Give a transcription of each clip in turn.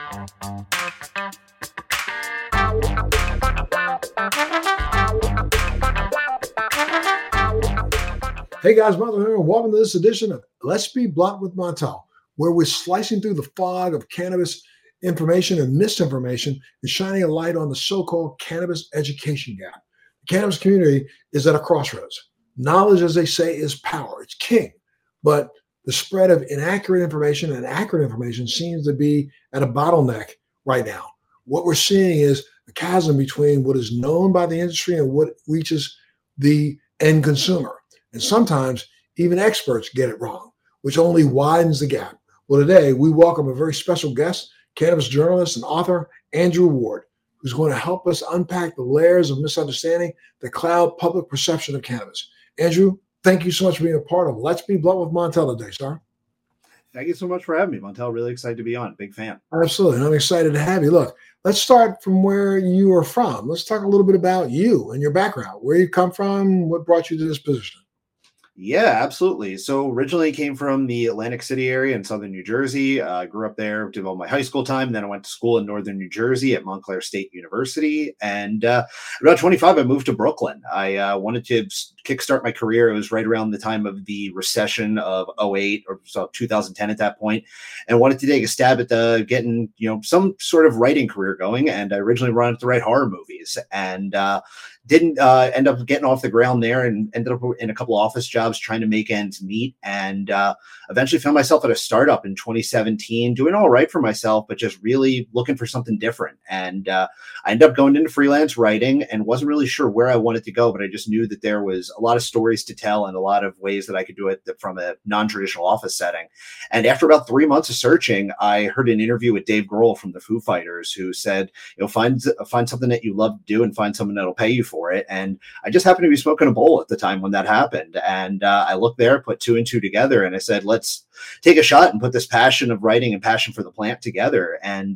Hey guys, Martha here, and welcome to this edition of Let's Be Blunt with Montel, where we're slicing through the fog of cannabis information and misinformation and shining a light on the so-called cannabis education gap. The cannabis community is at a crossroads. Knowledge, as they say, is power. It's king. But the spread of inaccurate information and accurate information seems to be at a bottleneck right now. What we're seeing is a chasm between what is known by the industry and what reaches the end consumer. And sometimes even experts get it wrong, which only widens the gap. Well, today we welcome a very special guest, cannabis journalist and author Andrew Ward, who's going to help us unpack the layers of misunderstanding that cloud public perception of cannabis. Andrew, thank you so much for being a part of Let's Be Blunt with Montel today, sir. Thank you so much for having me, Montel. Really excited to be on. Big fan. Absolutely. And I'm excited to have you. Look, let's start from where you are from. Let's talk a little bit about you and your background, where you come from, what brought you to this position. Yeah, absolutely. So originally came from the Atlantic City area in southern New Jersey. I grew up there, did all my high school time. Then I went to school in northern New Jersey at Montclair State University. And about 25, I moved to Brooklyn. I wanted to kickstart my career. It was right around the time of the recession of '08 or so 2010 at that point, and wanted to take a stab at getting some sort of writing career going. And I originally wanted to write horror movies, and didn't end up getting off the ground there, and ended up in a couple of office jobs trying to make ends meet, and eventually found myself at a startup in 2017 doing all right for myself, but just really looking for something different. And I ended up going into freelance writing and wasn't really sure where I wanted to go, but I just knew that there was a lot of stories to tell and a lot of ways that I could do it from a non-traditional office setting. And after about 3 months of searching, I heard an interview with Dave Grohl from the Foo Fighters, who said, find something that you love to do and find someone that'll pay you for it. And I just happened to be smoking a bowl at the time when that happened. And I looked there, put two and two together, and I said, let's take a shot and put this passion of writing and passion for the plant together. And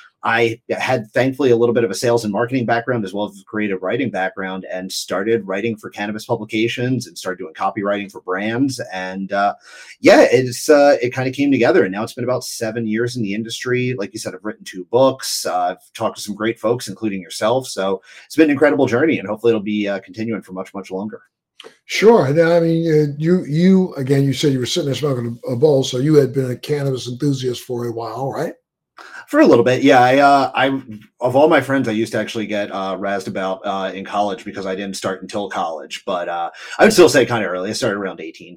I had, thankfully, a little bit of a sales and marketing background as well as a creative writing background, and started writing for cannabis publications and started doing copywriting for brands. And it kind of came together. And now it's been about 7 years in the industry. Like you said, I've written 2 books. I've talked to some great folks, including yourself. So it's been an incredible journey, and hopefully it'll be continuing for much, much longer. Sure. I mean, you again, you said you were sitting there smoking a bowl, so you had been a cannabis enthusiast for a while, right? For a little bit, yeah. I of all my friends, I used to actually get razzed about in college because I didn't start until college. But I would still say kind of early. I started around 18.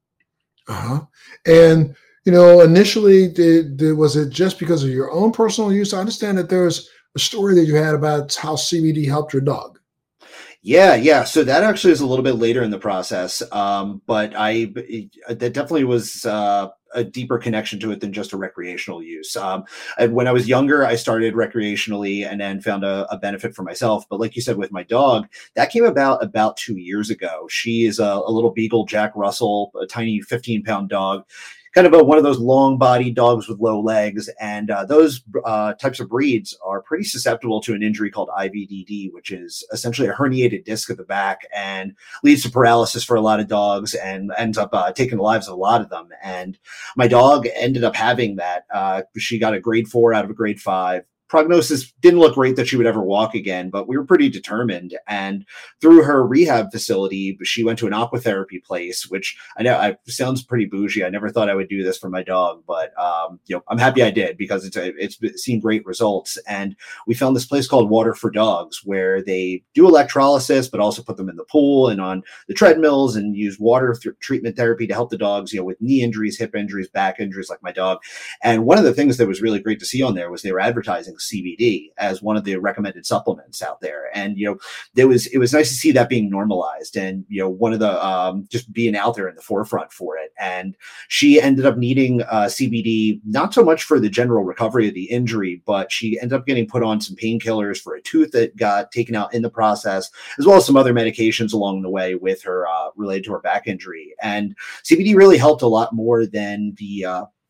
And initially, was it just because of your own personal use? I understand that there's a story that you had about how CBD helped your dog. Yeah. So that actually is a little bit later in the process. But that definitely was a deeper connection to it than just a recreational use. And when I was younger, I started recreationally and then found a benefit for myself. But like you said, with my dog, that came about 2 years ago. She is a little beagle, Jack Russell, a tiny 15-pound dog. Kind of one of those long-bodied dogs with low legs, and those types of breeds are pretty susceptible to an injury called IVDD, which is essentially a herniated disc at the back and leads to paralysis for a lot of dogs and ends up taking the lives of a lot of them. And my dog ended up having that. She got a grade 4 out of a grade 5. Prognosis didn't look great that she would ever walk again, but we were pretty determined. And through her rehab facility, she went to an aquatherapy place, which I know sounds pretty bougie. I never thought I would do this for my dog, but I'm happy I did because it's seen great results. And we found this place called Water for Dogs, where they do electrolysis, but also put them in the pool and on the treadmills and use water treatment therapy to help the dogs, with knee injuries, hip injuries, back injuries, like my dog. And one of the things that was really great to see on there was they were advertising CBD as one of the recommended supplements out there. And, it was nice to see that being normalized and, one of the, just being out there in the forefront for it. And she ended up needing CBD, not so much for the general recovery of the injury, but she ended up getting put on some painkillers for a tooth that got taken out in the process, as well as some other medications along the way with her related to her back injury. And CBD really helped a lot more than the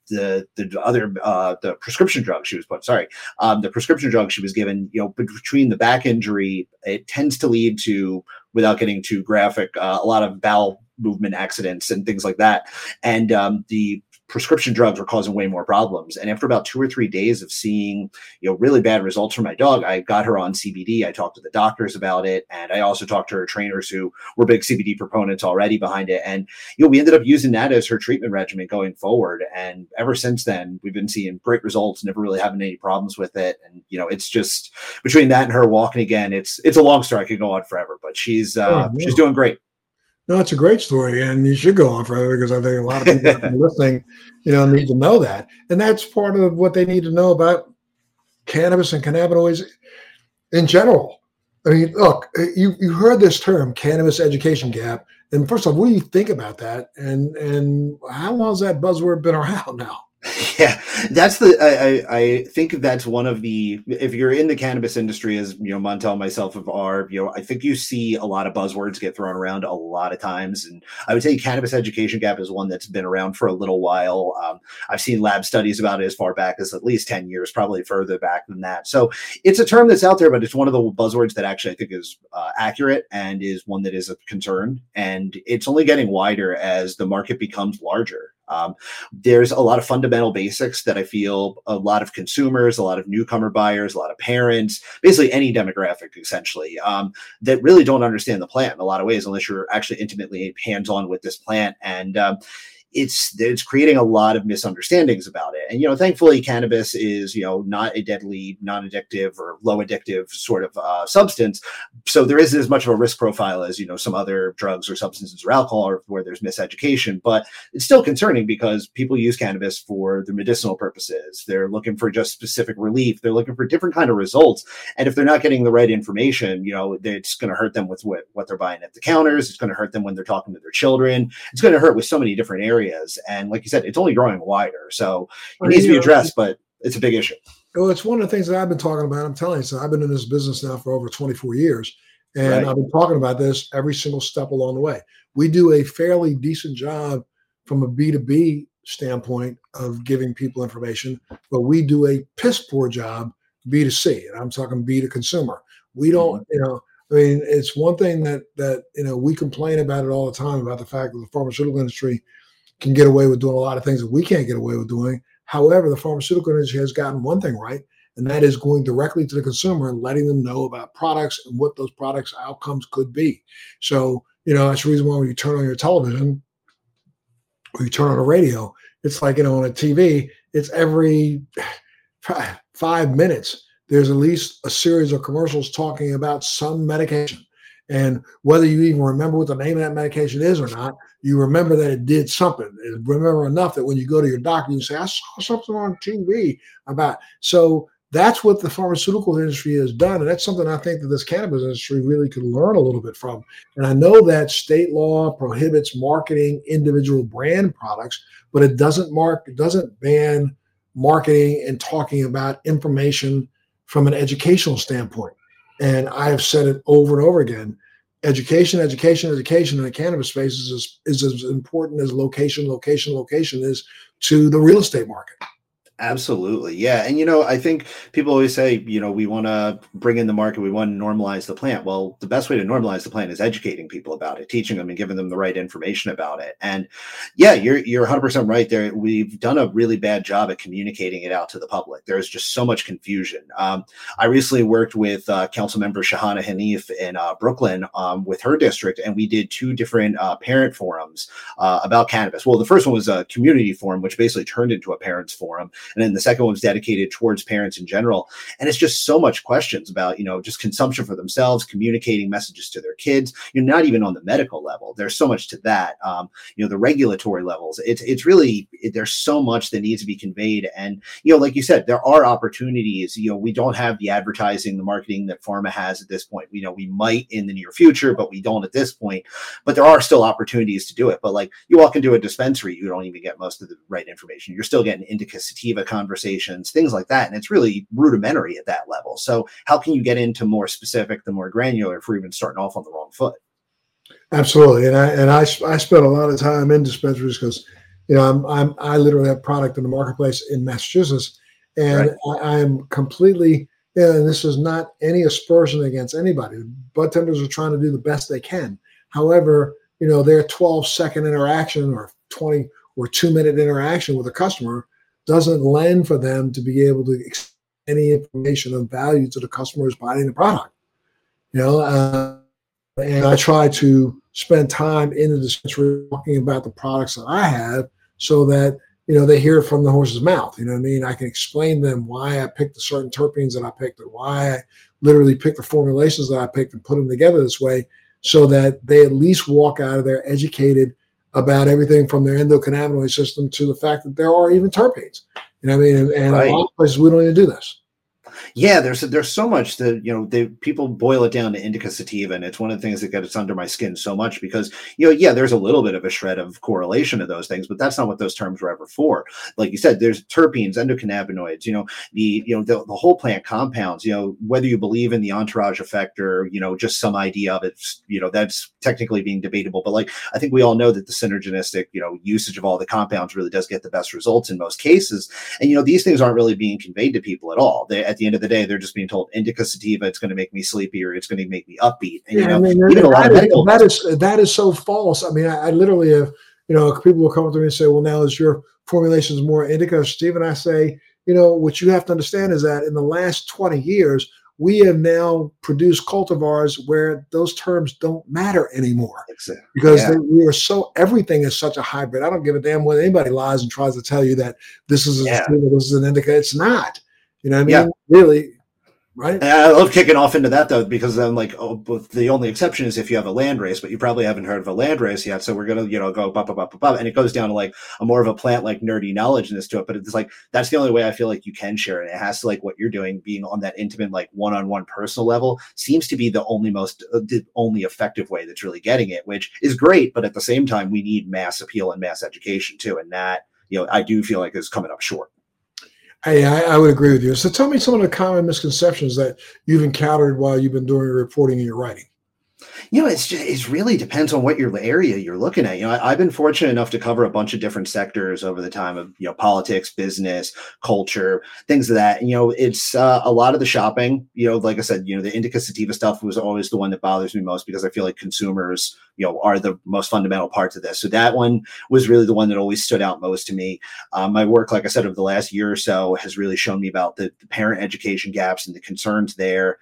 prescription drug she was put. The prescription drug she was given. Between the back injury, it tends to lead to, without getting too graphic, a lot of bowel movement accidents and things like that. And the prescription drugs were causing way more problems. And after about 2 or 3 days of seeing, really bad results for my dog, I got her on CBD. I talked to the doctors about it, and I also talked to her trainers who were big CBD proponents already behind it. And we ended up using that as her treatment regimen going forward. And ever since then, we've been seeing great results, never really having any problems with it. And it's just between that and her walking again, it's a long story. I could go on forever, but she's doing great. No, it's a great story, and you should go on forever because I think a lot of people that are listening, need to know that, and that's part of what they need to know about cannabis and cannabinoids in general. I mean, look, you heard this term, cannabis education gap, and first of all, what do you think about that? And how long has that buzzword been around now? Yeah, that's I think that's one of the, if you're in the cannabis industry, as Montel and myself are, I think you see a lot of buzzwords get thrown around a lot of times. And I would say cannabis education gap is one that's been around for a little while. I've seen lab studies about it as far back as at least 10 years, probably further back than that. So it's a term that's out there, but it's one of the buzzwords that actually I think is accurate and is one that is a concern. And it's only getting wider as the market becomes larger. There's a lot of fundamental basics that I feel a lot of consumers, a lot of newcomer buyers, a lot of parents, basically any demographic essentially, that really don't understand the plant in a lot of ways, unless you're actually intimately hands-on with this plant. And it's creating a lot of misunderstandings about it. And, thankfully cannabis is, not a deadly, non-addictive or low addictive sort of substance. So there isn't as much of a risk profile as, some other drugs or substances or alcohol, or where there's miseducation, but it's still concerning because people use cannabis for the medicinal purposes. They're looking for just specific relief. They're looking for different kind of results. And if they're not getting the right information, it's going to hurt them with what they're buying at the counters. It's going to hurt them when they're talking to their children. It's going to hurt with so many different areas. And like you said, it's only growing wider. So it needs to be addressed, but it's a big issue. Well, it's one of the things that I've been talking about. I'm telling you, so I've been in this business now for over 24 years, and right. I've been talking about this every single step along the way. We do a fairly decent job from a B2B standpoint of giving people information, but we do a piss poor job B2C, and I'm talking B to consumer. We don't, it's one thing that we complain about it all the time about the fact that the pharmaceutical industry can get away with doing a lot of things that we can't get away with doing. However, the pharmaceutical industry has gotten one thing right, and that is going directly to the consumer and letting them know about products and what those products' outcomes could be. So, that's the reason why when you turn on your television or you turn on a radio, it's like, on a TV, it's every 5 minutes, there's at least a series of commercials talking about some medication. And whether you even remember what the name of that medication is or not, you remember that it did something. And remember enough that when you go to your doctor, you say, I saw something on TV about. So that's what the pharmaceutical industry has done. And that's something I think that this cannabis industry really could learn a little bit from. And I know that state law prohibits marketing individual brand products, but it doesn't ban marketing and talking about information from an educational standpoint. And I have said it over and over again, education in the cannabis space is as important as location is to the real estate market. Absolutely. Yeah. And, I think people always say, we want to bring in the market. We want to normalize the plant. Well, the best way to normalize the plant is educating people about it, teaching them and giving them the right information about it. And yeah, you're 100% right there. We've done a really bad job at communicating it out to the public. There's just so much confusion. I recently worked with council member Shahana Hanif in Brooklyn with her district, and we did 2 different parent forums about cannabis. Well, the first one was a community forum, which basically turned into a parents forum. And then the second one was dedicated towards parents in general. And it's just so much questions about, just consumption for themselves, communicating messages to their kids, not even on the medical level. There's so much to that. The regulatory levels, it's really, there's so much that needs to be conveyed. And, like you said, there are opportunities. We don't have the advertising, the marketing that pharma has at this point. We might in the near future, but we don't at this point. But there are still opportunities to do it. But like you walk into a dispensary, you don't even get most of the right information. You're still getting indica sativa conversations, things like that. And it's really rudimentary at that level. So how can you get into more specific, the more granular, if we're even starting off on the wrong foot? Absolutely. And I spent a lot of time in dispensaries because, I literally have product in the marketplace in Massachusetts, and right. I am completely, and this is not any aspersion against anybody. Bud tenders are trying to do the best they can. However, their 12-second interaction or 20 or 2-minute interaction with a customer doesn't lend for them to be able to extend any information of value to the customer who's buying the product. And I try to spend time in the dispensary talking about the products that I have so that, they hear it from the horse's mouth. You know what I mean? I can explain to them why I picked the certain terpenes that I picked and why I literally picked the formulations that I picked and put them together this way so that they at least walk out of there educated about everything from their endocannabinoid system to the fact that there are even terpenes. You know what I mean? And Right. a lot of places we don't even do this. Yeah, there's so much that people boil it down to indica sativa, and it's one of the things that gets under my skin so much because yeah, there's a little bit of a shred of correlation of those things, but that's not what those terms were ever for. Like you said, there's terpenes, endocannabinoids, the whole plant compounds. Whether you believe in the entourage effect or just some idea of it, that's technically being debatable. But like I think we all know that the synergistic usage of all the compounds really does get the best results in most cases, and these things aren't really being conveyed to people at all. At the end of the day, they're just being told indica sativa, it's going to make me sleepy or it's going to make me upbeat. And even a lot of medical that is so false. I mean, I literally have, people will come up to me and say, well, now is your formulations more indica or sativa? And I say, what you have to understand is that in the last 20 years, we have now produced cultivars where those terms don't matter anymore because everything is such a hybrid. I don't give a damn when anybody lies and tries to tell you that this is a sativa, this is an indica. It's not. You know what I mean? Really, right? And I love kicking off into that though, because I'm like, but the only exception is if you have a landrace, but you probably haven't heard of a landrace yet. So we're gonna, go bop, and it goes down to like a more of a plant like nerdy knowledgeness to it. But it's like that's the only way I feel like you can share it. It has to like what you're doing, being on that intimate, like one-on-one personal level, seems to be the only effective way that's really getting it, which is great. But at the same time, we need mass appeal and mass education too, and that I do feel like is coming up short. Hey, I would agree with you. So tell me some of the common misconceptions that you've encountered while you've been doing your reporting and your writing. It really depends on what your area you're looking at. I've been fortunate enough to cover a bunch of different sectors over the time of, politics, business, culture, things of that. And, it's a lot of the shopping, like I said, the indica sativa stuff was always the one that bothers me most because I feel like consumers, are the most fundamental parts of this. So that one was really the one that always stood out most to me. My work, like I said, over the last year or so has really shown me about the parent education gaps and the concerns there.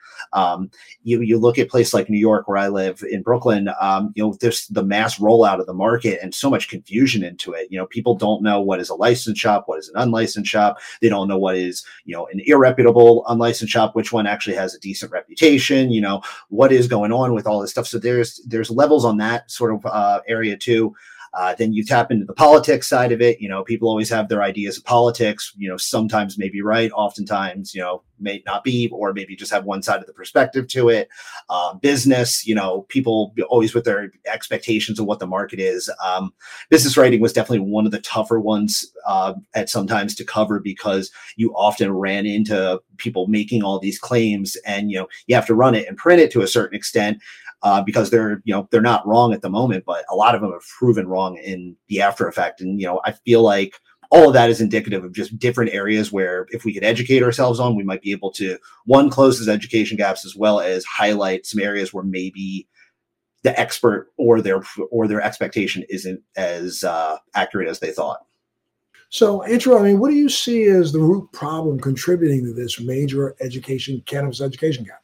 You look at places like New York, where I live in Brooklyn, there's the mass rollout of the market and so much confusion into it. People don't know what is a licensed shop, what is an unlicensed shop. They don't know what is, an irreputable unlicensed shop, which one actually has a decent reputation, what is going on with all this stuff. So there's levels on that sort of area too. Then you tap into the politics side of it. People always have their ideas of politics, sometimes may be right, oftentimes, may not be, or maybe just have one side of the perspective to it. Business, people always with their expectations of what the market is. Business writing was definitely one of the tougher ones at sometimes to cover because you often ran into people making all these claims and, you have to run it and print it to a certain extent. Because they're not wrong at the moment, but a lot of them have proven wrong in the after effect. And, I feel like all of that is indicative of just different areas where if we could educate ourselves on, we might be able to, one, close those education gaps as well as highlight some areas where maybe the expert or their expectation isn't as accurate as they thought. So, Andrew, what do you see as the root problem contributing to this major cannabis education gap?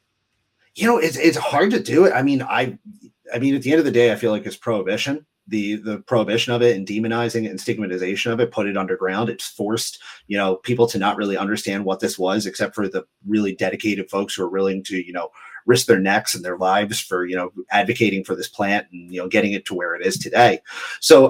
It's hard to do it. I mean, at the end of the day, I feel like it's prohibition. The prohibition of it and demonizing it and stigmatization of it, put it underground. It's forced, people to not really understand what this was, except for the really dedicated folks who are willing to, risk their necks and their lives for, advocating for this plant and, getting it to where it is today. So,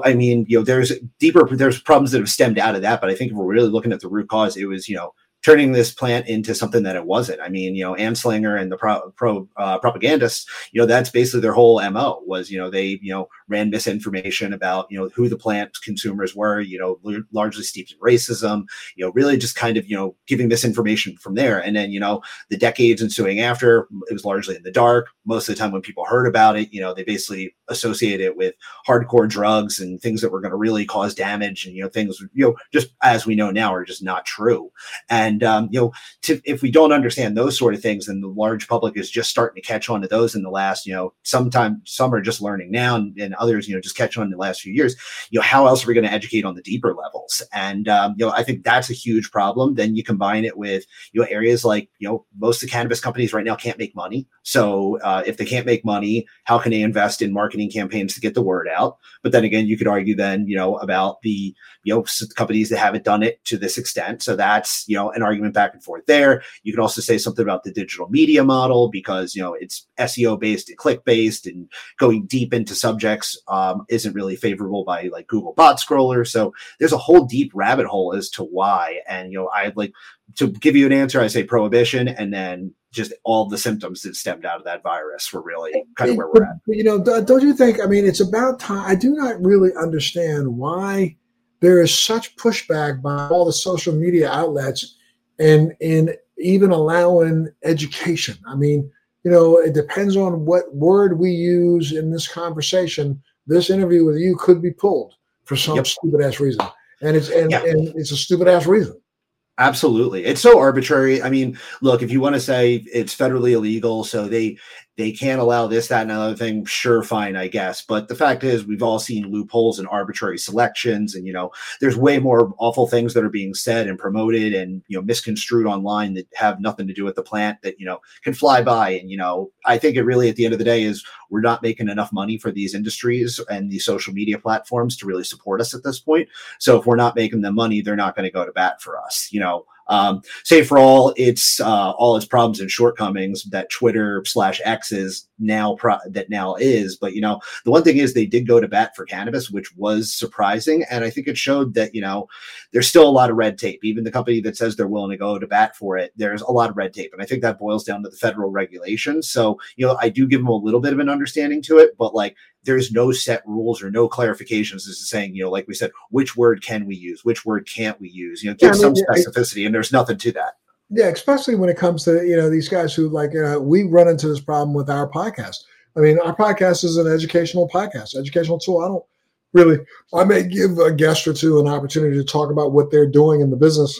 there's problems that have stemmed out of that. But I think if we're really looking at the root cause, it was, turning this plant into something that it wasn't. Anslinger and the propagandists, that's basically their whole MO was, they, ran misinformation about, who the plant consumers were, largely steeped in racism, really just kind of, giving misinformation from there. And then, the decades ensuing after, it was largely in the dark. Most of the time when people heard about it, they basically associated it with hardcore drugs and things that were going to really cause damage and, things, just as we know now are just not true. And, if we don't understand those sort of things, then the large public is just starting to catch on to those in the last, some are just learning now. And others, just catching on in the last few years, how else are we going to educate on the deeper levels? And, I think that's a huge problem. Then you combine it with, areas like, most of the cannabis companies right now can't make money. So if they can't make money, how can they invest in marketing campaigns to get the word out? But then again, you could argue then, about the, companies that haven't done it to this extent. So that's, an argument back and forth there. You could also say something about the digital media model because, it's SEO based and click based, and going deep into subjects isn't really favorable by like Google bot scrollers. So there's a whole deep rabbit hole as to why. And, I'd like to give you an answer. I say prohibition, and then just all the symptoms that stemmed out of that virus were really kind of where we're at. Don't you think, it's about time. I do not really understand why there is such pushback by all the social media outlets and in even allowing education. It depends on what word we use in this conversation. This interview with you could be pulled for some stupid ass reason. And it's a stupid ass reason. Absolutely. It's so arbitrary. Look, if you want to say it's federally illegal, so they can't allow this, that, and another thing, sure, fine, I guess. But the fact is, we've all seen loopholes and arbitrary selections, and, there's way more awful things that are being said and promoted and, misconstrued online that have nothing to do with the plant that, can fly by. And, I think it really, at the end of the day, is we're not making enough money for these industries and these social media platforms to really support us at this point. So if we're not making them money, they're not going to go to bat for us, say for all its problems and shortcomings that Twitter/X is now is. But, the one thing is they did go to bat for cannabis, which was surprising. And I think it showed that, there's still a lot of red tape. Even the company that says they're willing to go to bat for it, there's a lot of red tape. And I think that boils down to the federal regulations. So, I do give them a little bit of an understanding to it, but like, there's no set rules or no clarifications as to saying, like we said, which word can we use? Which word can't we use? Give some specificity, and there's nothing to that. Yeah, especially when it comes to, these guys who we run into this problem with our podcast. Our podcast is an educational podcast, educational tool. I may give a guest or two an opportunity to talk about what they're doing in the business,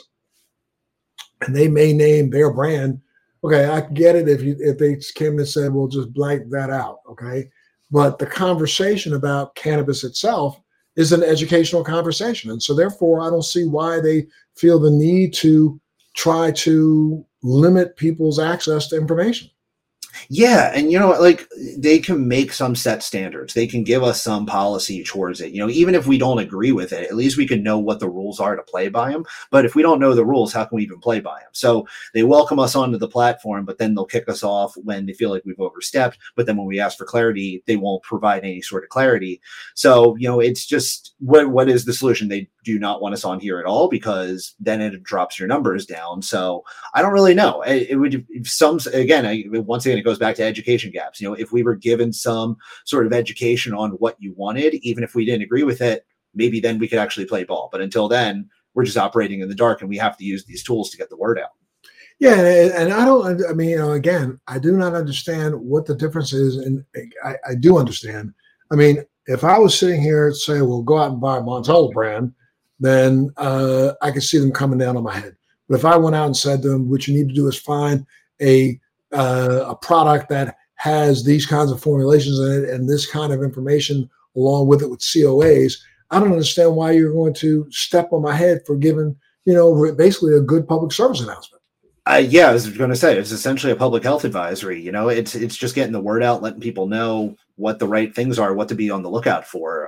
and they may name their brand. Okay, I get it if they came and said, we'll just blank that out, okay? But the conversation about cannabis itself is an educational conversation. And so therefore, I don't see why they feel the need to try to limit people's access to information. Yeah. And, they can make some set standards. They can give us some policy towards it. Even if we don't agree with it, at least we can know what the rules are to play by them. But if we don't know the rules, how can we even play by them? So they welcome us onto the platform, but then they'll kick us off when they feel like we've overstepped. But then when we ask for clarity, they won't provide any sort of clarity. So, it's just what is the solution? They do not want us on here at all, because then it drops your numbers down. So I don't really know. It would, once again, it goes back to education gaps. If we were given some sort of education on what you wanted, even if we didn't agree with it, maybe then we could actually play ball. But until then, we're just operating in the dark, and we have to use these tools to get the word out. Yeah. And I don't, again, I do not understand what the difference is. And I do understand. If I was sitting here and say, well, go out and buy a Montel brand, then I could see them coming down on my head. But if I went out and said to them, what you need to do is find a product that has these kinds of formulations in it and this kind of information along with it with COAs, I don't understand why you're going to step on my head for giving, basically a good public service announcement. Yeah, I was going to say, it's essentially a public health advisory. It's just getting the word out, letting people know what the right things are, what to be on the lookout for.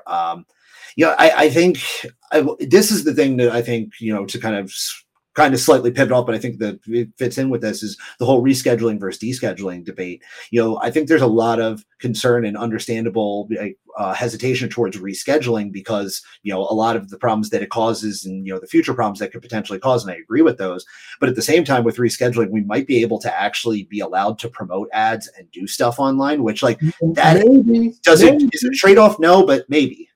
I think this is the thing that I think, to kind of slightly pivot off, but I think that it fits in with this is the whole rescheduling versus descheduling debate. I think there's a lot of concern and understandable hesitation towards rescheduling because, a lot of the problems that it causes and, the future problems that could potentially cause, and I agree with those. But at the same time, with rescheduling, we might be able to actually be allowed to promote ads and do stuff online, which is it a trade-off? No, but maybe.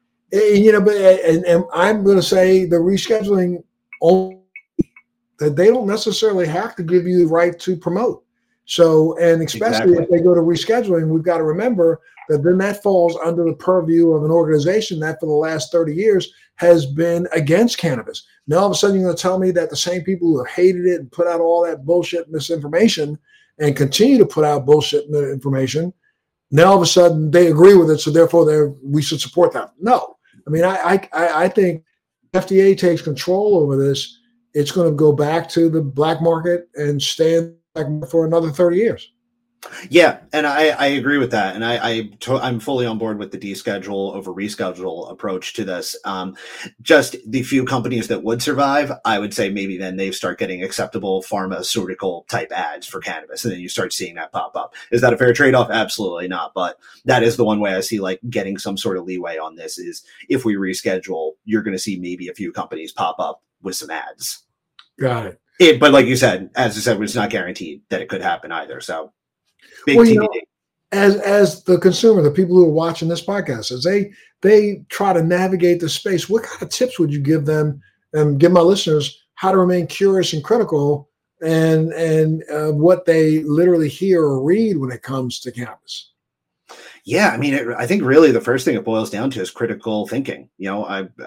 And I'm going to say the rescheduling only, that they don't necessarily have to give you the right to promote. So, and especially if they go to rescheduling, we've got to remember that then that falls under the purview of an organization that for the last 30 years has been against cannabis. Now, all of a sudden you're going to tell me that the same people who have hated it and put out all that bullshit misinformation and continue to put out bullshit information now all of a sudden they agree with it, so therefore we should support them. No, I mean I think FDA takes control over this, it's going to go back to the black market and stay in the black market for another 30 years. Yeah, and I agree with that, and I'm fully on board with the deschedule over reschedule approach to this. Just the few companies that would survive, I would say maybe then they start getting acceptable pharmaceutical type ads for cannabis, and then you start seeing that pop up. Is that a fair trade-off? Absolutely not, but that is the one way I see like getting some sort of leeway on this is if we reschedule, you're going to see maybe a few companies pop up with some ads. Got it. But like you said, as I said, it's not guaranteed that it could happen either, so. Big well, TBD. As the consumer, the people who are watching this podcast, as they try to navigate the space, what kind of tips would you give them and give my listeners how to remain curious and critical and what they literally hear or read when it comes to cannabis? Yeah, I mean, I think really the first thing it boils down to is critical thinking. You know,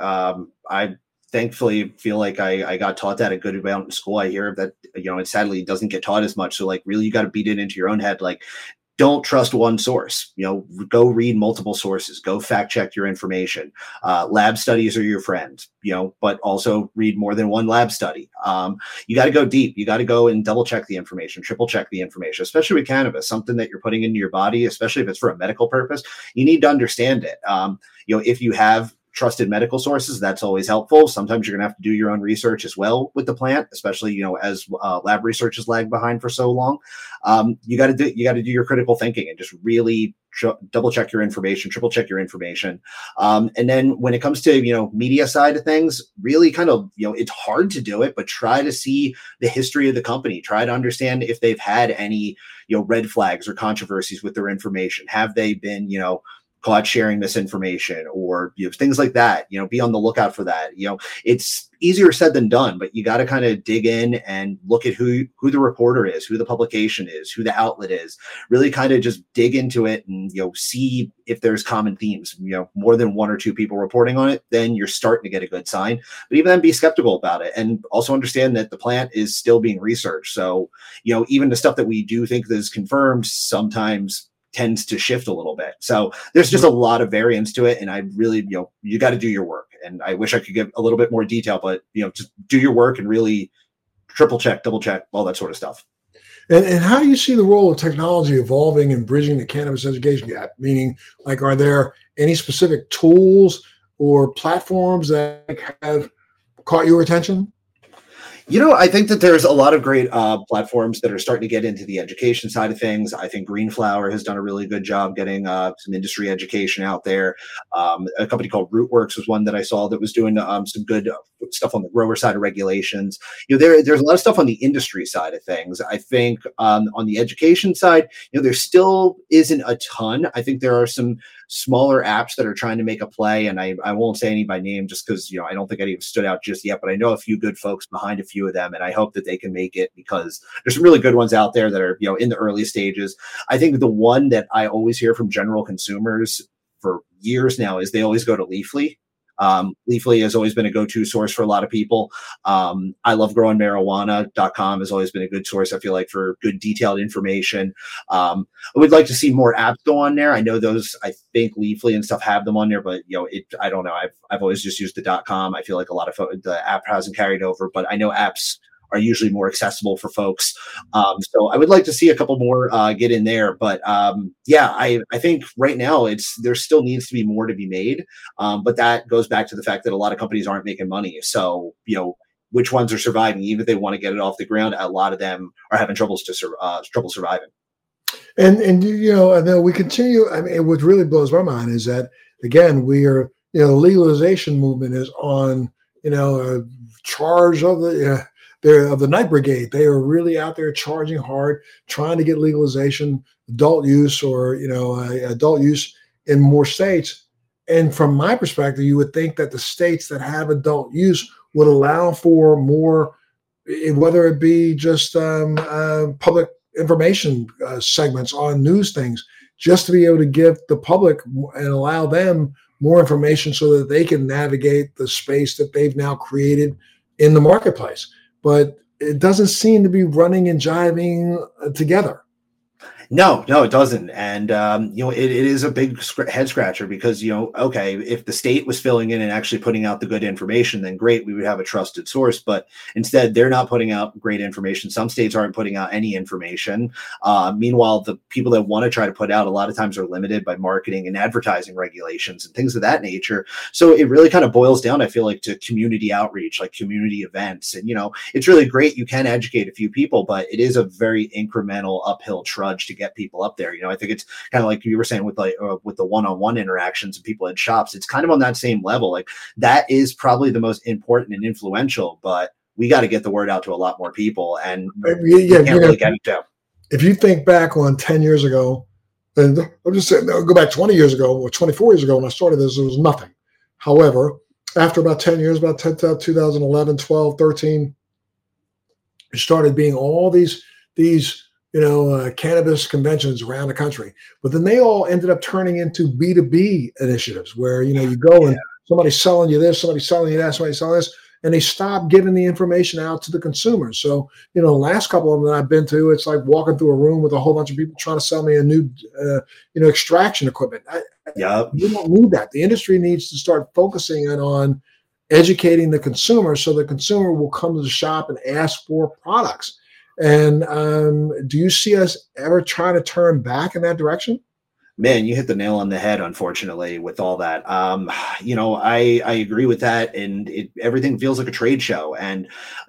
I thankfully feel like I got taught that a good amount in school. I hear that, you know, it sadly doesn't get taught as much. So like really you got to beat it into your own head. Like don't trust one source, you know, go read multiple sources, go fact check your information. Lab studies are your friend, you know, but also read more than one lab study. You got to go deep. You got to go and double check the information, triple check the information, especially with cannabis, something that you're putting into your body, especially if it's for a medical purpose, you need to understand it. You know, if you have trusted medical sources, that's always helpful. Sometimes you're gonna have to do your own research as well with the plant, especially, you know, as lab research is lagged behind for so long. You got to do your critical thinking and just really double check your information, triple check your information. And then when it comes to, you know, media side of things, really kind of, you know, it's hard to do it, but try to see the history of the company, try to understand if they've had any, you know, red flags or controversies with their information. Have they been, you know, caught sharing misinformation or, you know, things like that, you know, be on the lookout for that. You know, it's easier said than done, but you got to kind of dig in and look at who the reporter is, who the publication is, who the outlet is, really kind of just dig into it and, you know, see if there's common themes, you know, more than one or two people reporting on it, then you're starting to get a good sign. But even then be skeptical about it and also understand that the plant is still being researched. So, you know, even the stuff that we do think is confirmed sometimes tends to shift a little bit. So there's just a lot of variance to it. And I really, you know, you got to do your work. And I wish I could give a little bit more detail, but, you know, just do your work and really triple check, double check, all that sort of stuff. And how do you see the role of technology evolving and bridging the cannabis education gap? Meaning, like, are there any specific tools or platforms that have caught your attention? You know, I think that there's a lot of great platforms that are starting to get into the education side of things. I think Greenflower has done a really good job getting some industry education out there. A company called Rootworks was one that I saw that was doing some good stuff on the grower side of regulations. You know, there's a lot of stuff on the industry side of things. I think on the education side, you know, there still isn't a ton. I think there are some smaller apps that are trying to make a play, and I won't say any by name just because, you know, I don't think any have stood out just yet, but I know a few good folks behind a few of them, and I hope that they can make it because there's some really good ones out there that are, you know, in the early stages. I think the one that I always hear from general consumers for years now is they always go to Leafly. Leafly has always been a go-to source for a lot of people. I love growingmarijuana.com has always been a good source, I feel like, for good detailed information. I would like to see more apps go on there. I know those, I think Leafly and stuff have them on there, but, you know, I don't know. I've always just used the .com. I feel like a lot of the app hasn't carried over, but I know apps are usually more accessible for folks. So I would like to see a couple more get in there. But yeah, I think right now there still needs to be more to be made. But that goes back to the fact that a lot of companies aren't making money. So, you know, which ones are surviving, even if they want to get it off the ground, a lot of them are having trouble surviving. And you know, and then we continue. I mean, what really blows my mind is that, again, we are, you know, the legalization movement is on, you know, charge of the Night Brigade. They are really out there charging hard, trying to get legalization, adult use, or, you know, adult use in more states. And from my perspective, you would think that the states that have adult use would allow for more, whether it be just public information segments on news things, just to be able to give the public and allow them more information so that they can navigate the space that they've now created in the marketplace. But it doesn't seem to be running and jiving together. No, no, it doesn't. And, it is a big head scratcher because, okay, if the state was filling in and actually putting out the good information, then great, we would have a trusted source. But instead, they're not putting out great information. Some states aren't putting out any information. Meanwhile, the people that want to try to put out a lot of times are limited by marketing and advertising regulations and things of that nature. So it really kind of boils down, I feel like, to community outreach, like community events. And, it's really great. You can educate a few people, but it is a very incremental uphill trudge to get people up there. I think it's kind of like you were saying with with the one-on-one interactions and people in shops. It's kind of on that same level. Like that is probably the most important and influential, but we got to get the word out to a lot more people, and we can't really get it down. If you think back on 10 years ago, and I'm just saying, go back 20 years ago or 24 years ago when I started this, there was nothing. However, after about 10 years, about 2011, 12, 13, it started being all these cannabis conventions around the country. But then they all ended up turning into B2B initiatives where, you go and somebody's selling you this, somebody's selling you that, somebody's selling this, and they stopped giving the information out to the consumers. So, the last couple of them that I've been to, it's like walking through a room with a whole bunch of people trying to sell me a new, extraction equipment. You don't need that. The industry needs to start focusing on educating the consumer so the consumer will come to the shop and ask for products. And do you see us ever trying to turn back in that direction? Man, you hit the nail on the head, unfortunately, with all that. I agree with that. And everything feels like a trade show. And,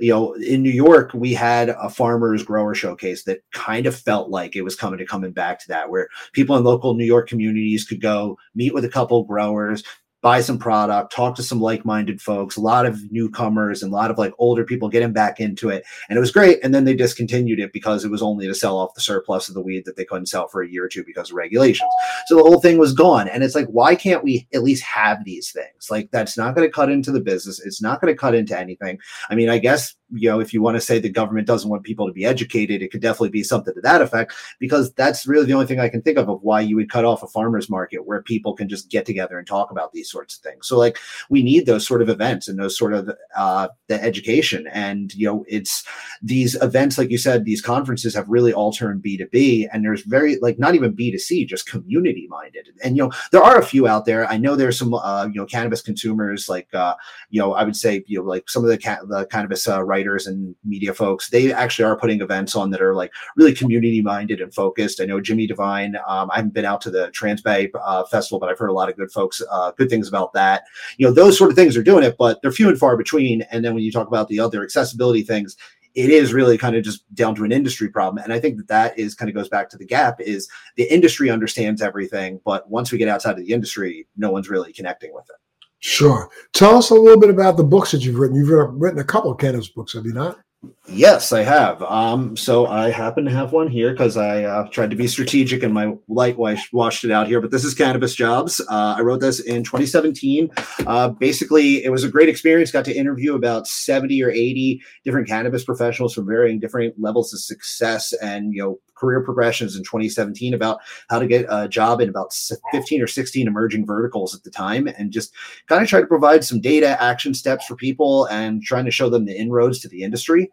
in New York, we had a farmers grower showcase that kind of felt like it was coming back to that, where people in local New York communities could go meet with a couple growers, buy some product, talk to some like-minded folks, a lot of newcomers and a lot of like older people getting back into it. And it was great. And then they discontinued it because it was only to sell off the surplus of the weed that they couldn't sell for a year or two because of regulations. So the whole thing was gone. And it's like, why can't we at least have these things? Like, that's not going to cut into the business. It's not going to cut into anything. I mean, I guess, if you want to say the government doesn't want people to be educated, it could definitely be something to that effect, because that's really the only thing I can think of why you would cut off a farmer's market where people can just get together and talk about these sorts of things. So like, we need those sort of events and those sort of the education. And, it's these events, like you said, these conferences have really all turned B2B, and there's very not even B2C, just community minded. And, there are a few out there. I know there's some, cannabis consumers, like, I would say, like some of the cannabis writers and media folks, they actually are putting events on that are like really community minded and focused. I know Jimmy Devine, I haven't been out to the Transbay Festival, but I've heard a lot of good things about that. Those sort of things are doing it, but they're few and far between. And then when you talk about the other accessibility things, it is really kind of just down to an industry problem. And I think that is kind of goes back to the gap is the industry understands everything, but once we get outside of the industry, no one's really connecting with it. Sure. Tell us a little bit about the books that you've written. You've written a couple of cannabis books, have you not? Yes, I have. So I happen to have one here because I tried to be strategic and my light washed it out here. But this is Cannabis Jobs. I wrote this in 2017. Basically, it was a great experience. Got to interview about 70 or 80 different cannabis professionals from varying different levels of success and career progressions in 2017 about how to get a job in about 15 or 16 emerging verticals at the time, and just kind of try to provide some data action steps for people and trying to show them the inroads to the industry.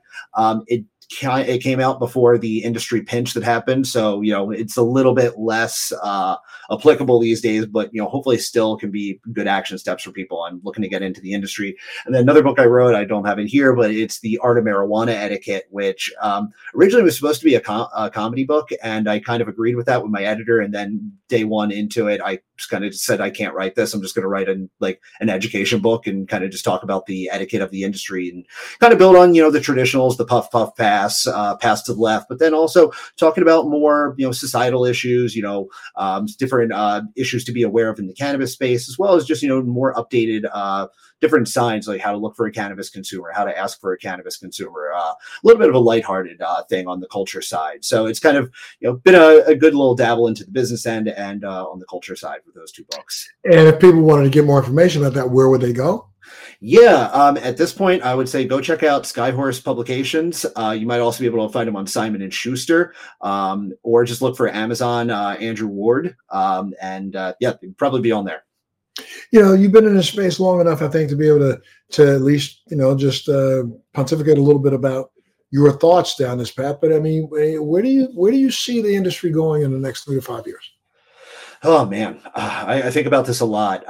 It came out before the industry pinch that happened, so it's a little bit less applicable these days, but hopefully still can be good action steps for people. I'm looking to get into the industry. And then another book I wrote, I don't have it here, but it's The Art of Marijuana Etiquette, which originally was supposed to be a comedy book, and I kind of agreed with that with my editor. And then day one into it, I just kind of said, I can't write this. I'm just going to write an education book and kind of just talk about the etiquette of the industry and kind of build on the traditionals, the puff pass to the left, but then also talking about more societal issues, different issues to be aware of in the cannabis space, as well as just more updated different signs, like how to look for a cannabis consumer, how to ask for a cannabis consumer, a little bit of a lighthearted thing on the culture side. So it's kind of been a good little dabble into the business end and on the culture side with those two books. And if people wanted to get more information about that, where would they go? Yeah, at this point, I would say go check out Skyhorse Publications. You might also be able to find them on Simon & Schuster, or just look for Amazon, Andrew Ward, and they'd probably be on there. You've been in this space long enough, I think, to be able to at least, just pontificate a little bit about, your thoughts down this path. But I mean, where do you see the industry going in the next 3 to 5 years? Oh man, I think about this a lot.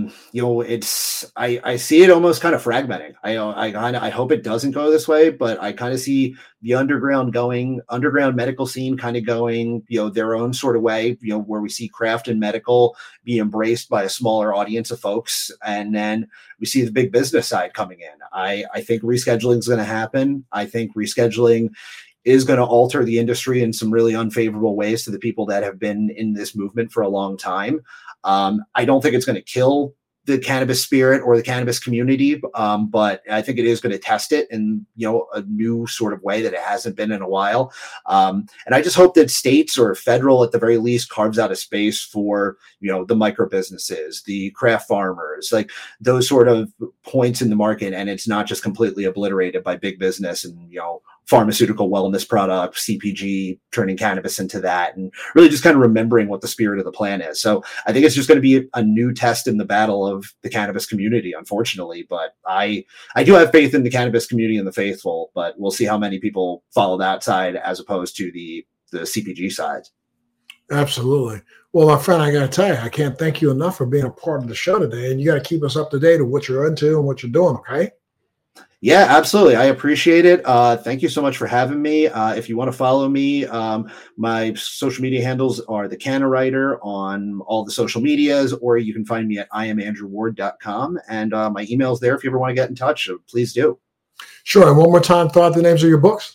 I see it almost kind of fragmenting. I hope it doesn't go this way, but I kind of see the underground medical scene kind of going, their own sort of way, where we see craft and medical be embraced by a smaller audience of folks. And then we see the big business side coming in. I think rescheduling is going to happen. I think rescheduling is going to alter the industry in some really unfavorable ways to the people that have been in this movement for a long time. I don't think it's going to kill the cannabis spirit or the cannabis community, but I think it is going to test it in a new sort of way that it hasn't been in a while. And I just hope that states or federal, at the very least, carves out a space for the micro businesses, the craft farmers, like those sort of points in the market, and it's not just completely obliterated by big business and pharmaceutical wellness products, CPG, turning cannabis into that, and really just kind of remembering what the spirit of the plan is. So I think it's just going to be a new test in the battle of the cannabis community, unfortunately. But I do have faith in the cannabis community and the faithful, but we'll see how many people follow that side as opposed to the CPG side. Absolutely. Well, my friend, I got to tell you, I can't thank you enough for being a part of the show today. And you got to keep us up to date on what you're into and what you're doing, okay? Yeah, absolutely. I appreciate it. Thank you so much for having me. If you want to follow me, my social media handles are the Canna Writer on all the social medias, or you can find me at iamandrewward.com. And my email's there if you ever want to get in touch. Please do. Sure. And one more time, throw out the names of your books.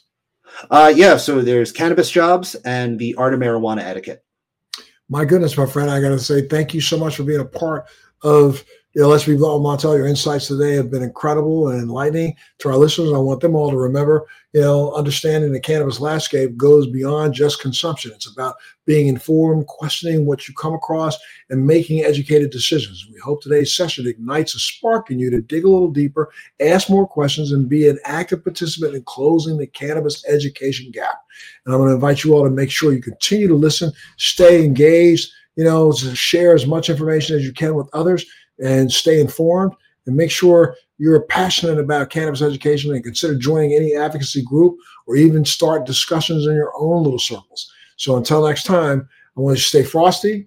So there's Cannabis Jobs and The Art of Marijuana Etiquette. My goodness, my friend, I got to say thank you so much for being a part of Let's Be Blunt with Montel. Your insights today have been incredible and enlightening to our listeners. I want them all to remember, understanding the cannabis landscape goes beyond just consumption. It's about being informed, questioning what you come across, and making educated decisions. We hope today's session ignites a spark in you to dig a little deeper, ask more questions, and be an active participant in closing the cannabis education gap. And I'm going to invite you all to make sure you continue to listen, stay engaged, to share as much information as you can with others, and stay informed, and make sure you're passionate about cannabis education and consider joining any advocacy group or even start discussions in your own little circles. So until next time, I want you to stay frosty,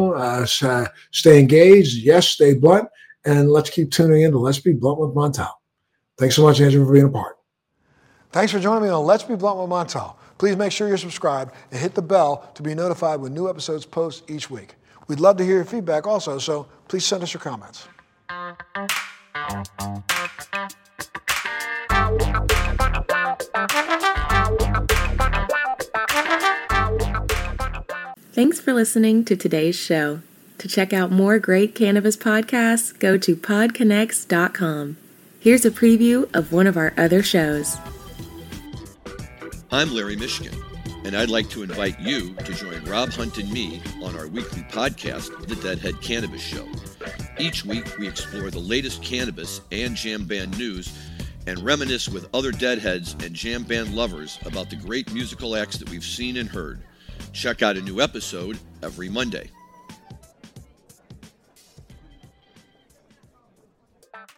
stay engaged, yes, stay blunt, and let's keep tuning in to Let's Be Blunt with Montel. Thanks so much, Andrew, for being a part. Thanks for joining me on Let's Be Blunt with Montel. Please make sure you're subscribed and hit the bell to be notified when new episodes post each week. We'd love to hear your feedback also, so please send us your comments. Thanks for listening to today's show. To check out more great cannabis podcasts, go to podconnects.com. Here's a preview of one of our other shows. I'm Larry Michigan, and I'd like to invite you to join Rob Hunt and me on our weekly podcast, The Deadhead Cannabis Show. Each week, we explore the latest cannabis and jam band news and reminisce with other Deadheads and jam band lovers about the great musical acts that we've seen and heard. Check out a new episode every Monday.